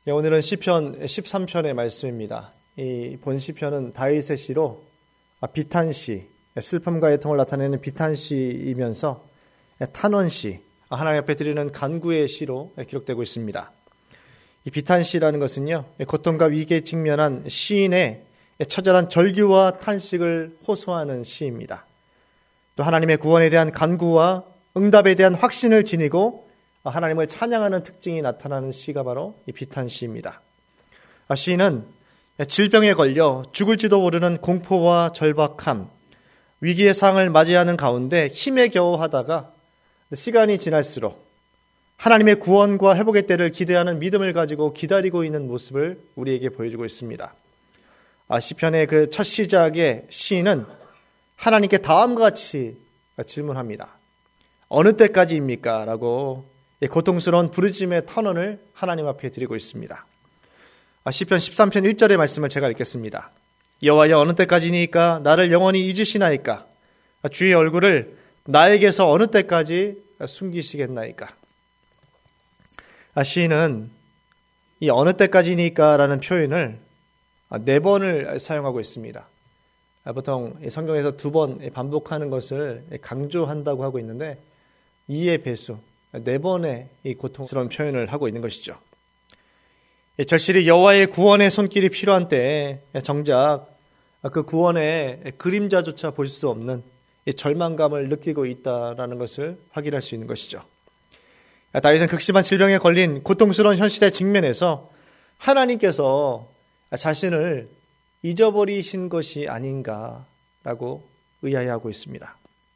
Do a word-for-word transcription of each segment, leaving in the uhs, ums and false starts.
네, 오늘은 시편 십삼 편의 말씀입니다. 이 본 시편은 다윗의 시로 비탄시, 슬픔과 애통을 나타내는 비탄시이면서 탄원시, 하나님 앞에 드리는 간구의 시로 기록되고 있습니다. 이 비탄시라는 것은요, 고통과 위기에 직면한 시인의 처절한 절규와 탄식을 호소하는 시입니다. 또 하나님의 구원에 대한 간구와 응답에 대한 확신을 지니고 하나님을 찬양하는 특징이 나타나는 시가 바로 이 비탄시입니다. 시인은 질병에 걸려 죽을지도 모르는 공포와 절박함, 위기의 상을 맞이하는 가운데 힘에 겨워 하다가 시간이 지날수록 하나님의 구원과 회복의 때를 기대하는 믿음을 가지고 기다리고 있는 모습을 우리에게 보여주고 있습니다. 시편의 그 첫 시작에 시인은 하나님께 다음과 같이 질문합니다. 어느 때까지입니까? 라고 고통스러운 부르짖음의 탄원을 하나님 앞에 드리고 있습니다. 시편 십삼 편 일 절의 말씀을 제가 읽겠습니다. 여호와여 어느 때까지니까 나를 영원히 잊으시나이까? 주의 얼굴을 나에게서 어느 때까지 숨기시겠나이까? 시인은 이 어느 때까지니까 라는 표현을 네 번을 사용하고 있습니다. 보통 성경에서 두 번 반복하는 것을 강조한다고 하고 있는데 이의 배수, 네 번의 이 고통스러운 표현을 하고 있는 것이죠. 절실히 여호와의 구원의 손길이 필요한 때에 정작 그 구원의 그림자조차 볼 수 없는 절망감을 느끼고 있다라는 것을 확인할 수 있는 것이죠. 다윗은 극심한 질병에 걸린 고통스러운 현실에 직면해서 하나님께서 자신을 잊어버리신 것이 아닌가라고 의아해하고 있습니다.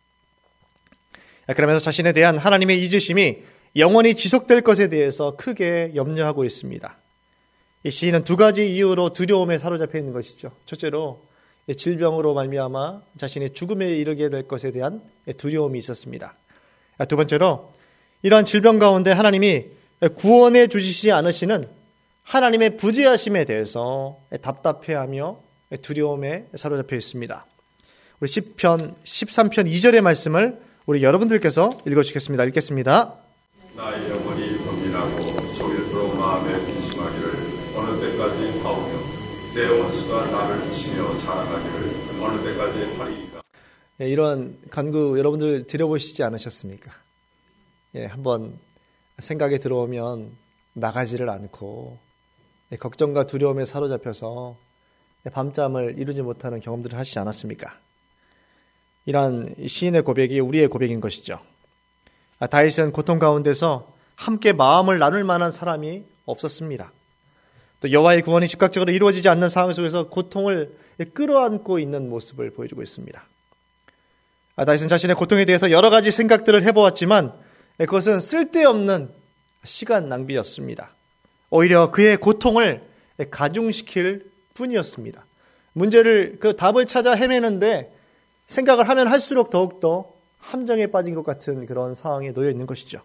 그러면서 자신에 대한 하나님의 잊으심이 영원히 지속될 것에 대해서 크게 염려하고 있습니다. 이 시인은 두 가지 이유로 두려움에 사로잡혀 있는 것이죠. 첫째로 질병으로 말미암아 자신이 죽음에 이르게 될 것에 대한 두려움이 있었습니다. 두 번째로 이러한 질병 가운데 하나님이 구원해 주시지 않으시는 하나님의 부재하심에 대해서 답답해하며 두려움에 사로잡혀 있습니다. 우리 시편 십삼 편 이 절의 말씀을 우리 여러분들께서 읽어주시겠습니다. 읽겠습니다. 나의 영혼이 범민하고 조일토록 마음에 근심하기를 어느 때까지 하오며 내 원수가 나를 치며 자랑하기를 어느 때까지 하리이까. 예, 이런 간구 여러분들 들어보시지 않으셨습니까? 예, 한번 생각에 들어오면 나가지를 않고 예, 걱정과 두려움에 사로잡혀서 예, 밤잠을 이루지 못하는 경험들을 하시지 않았습니까? 이러한 시인의 고백이 우리의 고백인 것이죠. 아, 다윗은 고통 가운데서 함께 마음을 나눌 만한 사람이 없었습니다. 또 여호와의 구원이 즉각적으로 이루어지지 않는 상황 속에서 고통을 끌어안고 있는 모습을 보여주고 있습니다. 아, 다윗은 자신의 고통에 대해서 여러 가지 생각들을 해보았지만 그것은 쓸데없는 시간 낭비였습니다. 오히려 그의 고통을 가중시킬 뿐이었습니다. 문제를 그 답을 찾아 헤매는데 생각을 하면 할수록 더욱더 함정에 빠진 것 같은 그런 상황에 놓여 있는 것이죠.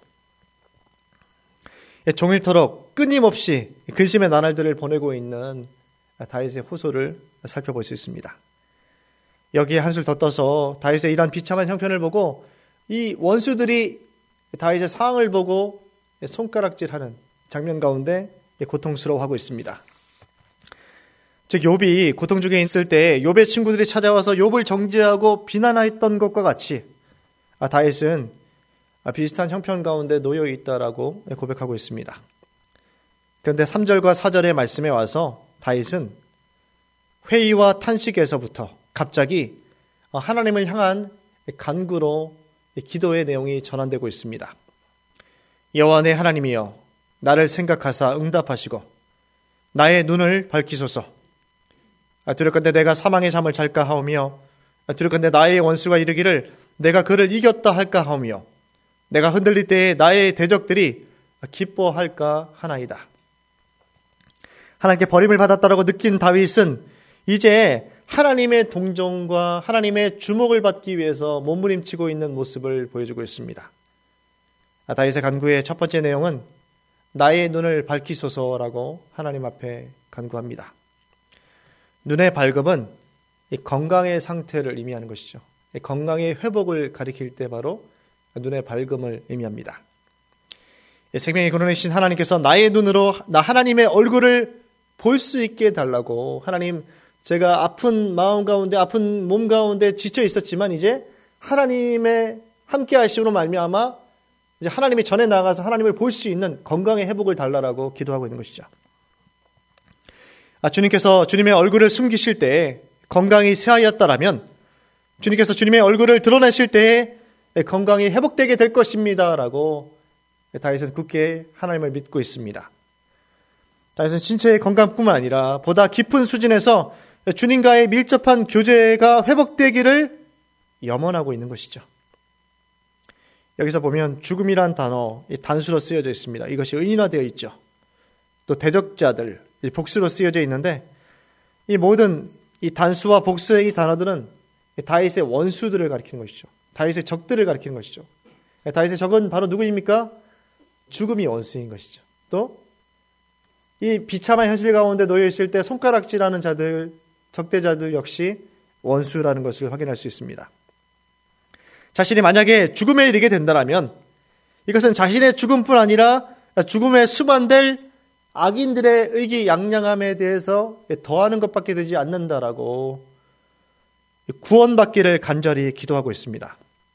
종일토록 끊임없이 근심의 나날들을 보내고 있는 다윗의 호소를 살펴볼 수 있습니다. 여기에 한술 더 떠서 다윗의 이러한 비참한 형편을 보고 이 원수들이 다윗의 상황을 보고 손가락질하는 장면 가운데 고통스러워하고 있습니다. 즉 욥이 고통 중에 있을 때 욥의 친구들이 찾아와서 욥을 정죄하고 비난했던 것과 같이 다윗은 비슷한 형편 가운데 놓여 있다라고 고백하고 있습니다. 그런데 삼 절과 사 절의 말씀에 와서 다윗은 회의와 탄식에서부터 갑자기 하나님을 향한 간구로 기도의 내용이 전환되고 있습니다. 여호와 내 하나님이여 나를 생각하사 응답하시고 나의 눈을 밝히소서. 두렵건대 내가 사망의 잠을 잘까 하오며 두렵건대 나의 원수가 이르기를 내가 그를 이겼다 할까 하오며 내가 흔들릴 때에 나의 대적들이 기뻐할까 하나이다. 하나님께 버림을 받았다라고 느낀 다윗은 이제 하나님의 동정과 하나님의 주목을 받기 위해서 몸부림치고 있는 모습을 보여주고 있습니다. 다윗의 간구의 첫 번째 내용은 나의 눈을 밝히소서라고 하나님 앞에 간구합니다. 눈의 밝음은 이 건강의 상태를 의미하는 것이죠. 이 건강의 회복을 가리킬 때 바로 눈의 밝음을 의미합니다. 생명의 근원이신 하나님께서 나의 눈으로 나 하나님의 얼굴을 볼 수 있게 해달라고, 하나님 제가 아픈 마음 가운데 아픈 몸 가운데 지쳐 있었지만 이제 하나님의 함께 하심으로 말미암아 이제 하나님이 전에 나가서 하나님을 볼 수 있는 건강의 회복을 달라라고 기도하고 있는 것이죠. 아, 주님께서 주님의 얼굴을 숨기실 때에 건강이 쇠하였다라면 주님께서 주님의 얼굴을 드러내실 때에 건강이 회복되게 될 것입니다라고 다윗은 굳게 하나님을 믿고 있습니다. 다윗은 신체의 건강뿐만 아니라 보다 깊은 수준에서 주님과의 밀접한 교제가 회복되기를 염원하고 있는 것이죠. 여기서 보면 죽음이란 단어 단수로 쓰여져 있습니다. 이것이 의인화되어 있죠. 또 대적자들 복수로 쓰여져 있는데 이 모든 이 단수와 복수의 이 단어들은 다윗의 원수들을 가리키는 것이죠. 다윗의 적들을 가리키는 것이죠. 다윗의 적은 바로 누구입니까? 죽음이 원수인 것이죠. 또 이 비참한 현실 가운데 놓여 있을 때 손가락질하는 자들, 적대자들 역시 원수라는 것을 확인할 수 있습니다. 자신이 만약에 죽음에 이르게 된다면 이것은 자신의 죽음뿐 아니라 죽음에 수반될 악인들의 의기양양함에 대해서 더하는 것밖에 되지 않는다라고 구원받기를 간절히 기도하고 있습니다.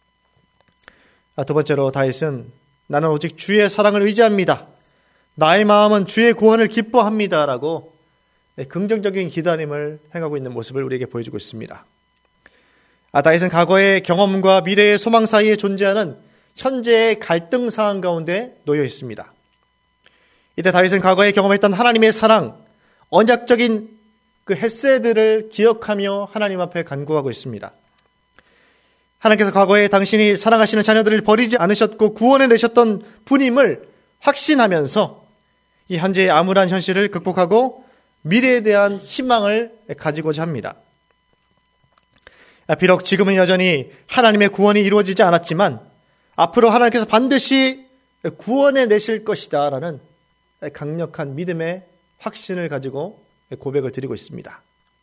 두 번째로 다윗은 나는 오직 주의 사랑을 의지합니다. 나의 마음은 주의 구원을 기뻐합니다라고 긍정적인 기다림을 행하고 있는 모습을 우리에게 보여주고 있습니다. 아, 다윗은 과거의 경험과 미래의 소망 사이에 존재하는 현재의 갈등 상황 가운데 놓여 있습니다. 이때 다윗은 과거에 경험했던 하나님의 사랑, 언약적인 그 헤세드를 기억하며 하나님 앞에 간구하고 있습니다. 하나님께서 과거에 당신이 사랑하시는 자녀들을 버리지 않으셨고 구원해 내셨던 분임을 확신하면서 이 현재의 암울한 현실을 극복하고 미래에 대한 희망을 가지고자 합니다. 비록 지금은 여전히 하나님의 구원이 이루어지지 않았지만 앞으로 하나님께서 반드시 구원해 내실 것이다 라는 강력한 믿음의 확신을 가지고 고백을 드리고 있습니다.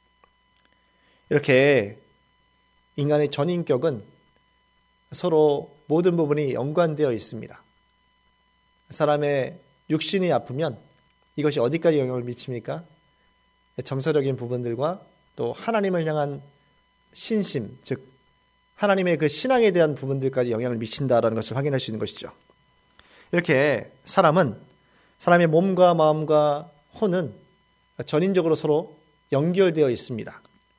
이렇게 인간의 전인격은 서로 모든 부분이 연관되어 있습니다. 사람의 육신이 아프면 이것이 어디까지 영향을 미칩니까? 정서적인 부분들과 또 하나님을 향한 신심, 즉 하나님의 그 신앙에 대한 부분들까지 영향을 미친다라는 것을 확인할 수 있는 것이죠. 이렇게 사람은 사람의 몸과 마음과 혼은 전인적으로 서로 연결되어 있습니다.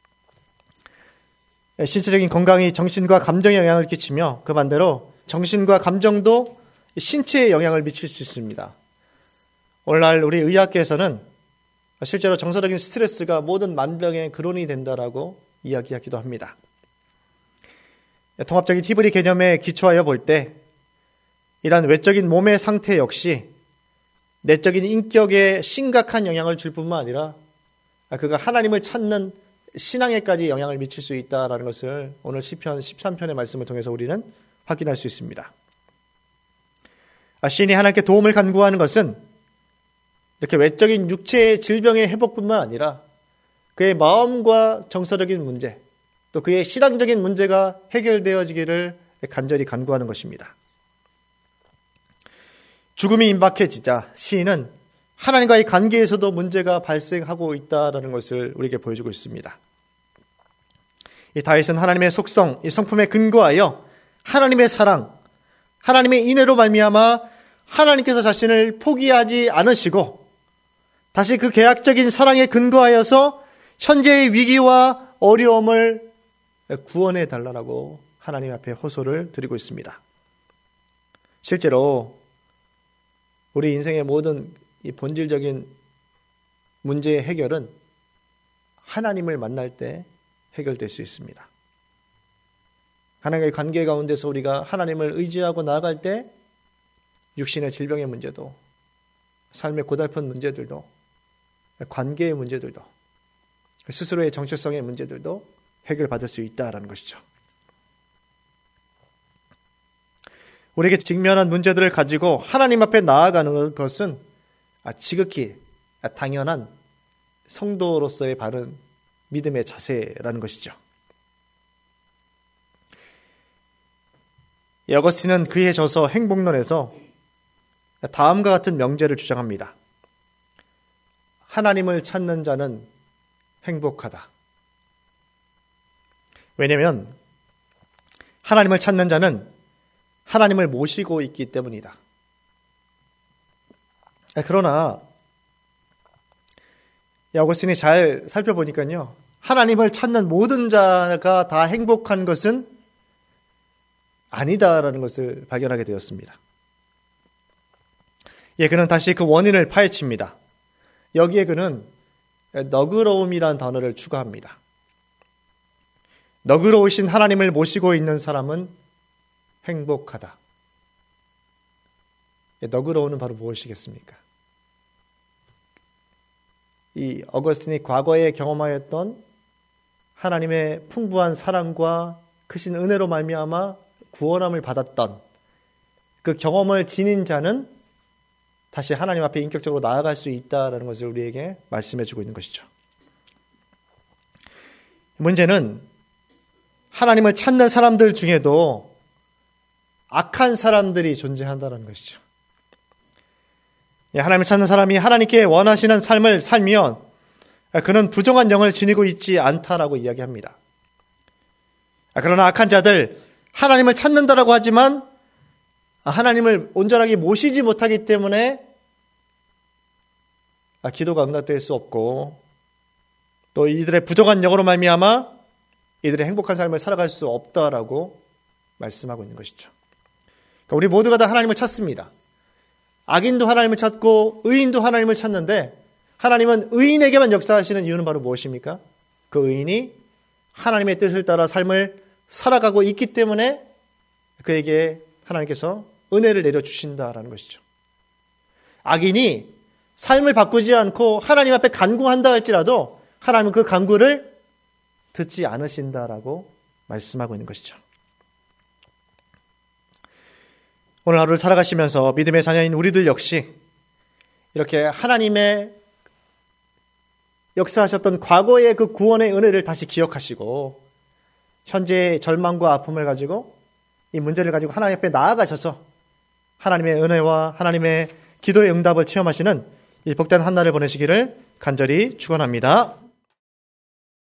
신체적인 건강이 정신과 감정에 영향을 끼치며 그 반대로 정신과 감정도 신체에 영향을 미칠 수 있습니다. 오늘날 우리 의학계에서는 실제로 정서적인 스트레스가 모든 만병의 근원이 된다라고 이야기하기도 합니다. 통합적인 히브리 개념에 기초하여 볼 때 이러한 외적인 몸의 상태 역시 내적인 인격에 심각한 영향을 줄 뿐만 아니라 그가 하나님을 찾는 신앙에까지 영향을 미칠 수 있다는 것을 오늘 시편 십삼 편의 말씀을 통해서 우리는 확인할 수 있습니다. 시인이 하나님께 도움을 간구하는 것은 이렇게 외적인 육체의 질병의 회복뿐만 아니라 그의 마음과 정서적인 문제, 또 그의 신앙적인 문제가 해결되어지기를 간절히 간구하는 것입니다. 죽음이 임박해지자 시인은 하나님과의 관계에서도 문제가 발생하고 있다는 것을 우리에게 보여주고 있습니다. 이 다윗은 하나님의 속성, 이 성품에 근거하여 하나님의 사랑, 하나님의 인애로 말미암아 하나님께서 자신을 포기하지 않으시고 다시 그 계약적인 사랑에 근거하여서 현재의 위기와 어려움을 구원해 달라고 하나님 앞에 호소를 드리고 있습니다. 실제로 우리 인생의 모든 이 본질적인 문제의 해결은 하나님을 만날 때 해결될 수 있습니다. 하나님과의 관계 가운데서 우리가 하나님을 의지하고 나아갈 때 육신의 질병의 문제도, 삶의 고달픈 문제들도, 관계의 문제들도, 스스로의 정체성의 문제들도 해결받을 수 있다는 것이죠. 우리에게 직면한 문제들을 가지고 하나님 앞에 나아가는 것은 지극히 당연한 성도로서의 바른 믿음의 자세라는 것이죠. 어거스틴은 그의 저서 행복론에서 다음과 같은 명제를 주장합니다. 하나님을 찾는 자는 행복하다. 왜냐하면 하나님을 찾는 자는 하나님을 모시고 있기 때문이다. 그러나 어거스틴이 잘 살펴보니까요, 하나님을 찾는 모든 자가 다 행복한 것은 아니다라는 것을 발견하게 되었습니다. 예, 그는 다시 그 원인을 파헤칩니다. 여기에 그는 너그러움이라는 단어를 추가합니다. 너그러우신 하나님을 모시고 있는 사람은 행복하다. 예, 너그러움은 바로 무엇이겠습니까? 이 어거스틴이 과거에 경험하였던 하나님의 풍부한 사랑과 크신 은혜로 말미암아 구원함을 받았던 그 경험을 지닌 자는 다시 하나님 앞에 인격적으로 나아갈 수 있다는 것을 우리에게 말씀해 주고 있는 것이죠. 문제는 하나님을 찾는 사람들 중에도 악한 사람들이 존재한다는 것이죠. 하나님을 찾는 사람이 하나님께 원하시는 삶을 살면 그는 부정한 영을 지니고 있지 않다라고 이야기합니다. 그러나 악한 자들, 하나님을 찾는다라고 하지만 하나님을 온전하게 모시지 못하기 때문에 기도가 응답될 수 없고 또 이들의 부정한 영으로 말미암아 이들의 행복한 삶을 살아갈 수 없다라고 말씀하고 있는 것이죠. 그러니까 우리 모두가 다 하나님을 찾습니다. 악인도 하나님을 찾고 의인도 하나님을 찾는데 하나님은 의인에게만 역사하시는 이유는 바로 무엇입니까? 그 의인이 하나님의 뜻을 따라 삶을 살아가고 있기 때문에 그에게 하나님께서 은혜를 내려주신다라는 것이죠. 악인이 삶을 바꾸지 않고 하나님 앞에 간구한다 할지라도 하나님은 그 간구를 듣지 않으신다라고 말씀하고 있는 것이죠. 오늘 하루를 살아가시면서 믿음의 자녀인 우리들 역시 이렇게 하나님의 역사하셨던 과거의 그 구원의 은혜를 다시 기억하시고 현재의 절망과 아픔을 가지고 이 문제를 가지고 하나님 앞에 나아가셔서 하나님의 은혜와 하나님의 기도의 응답을 체험하시는 이 복된 한 날을 보내시기를 간절히 축원합니다.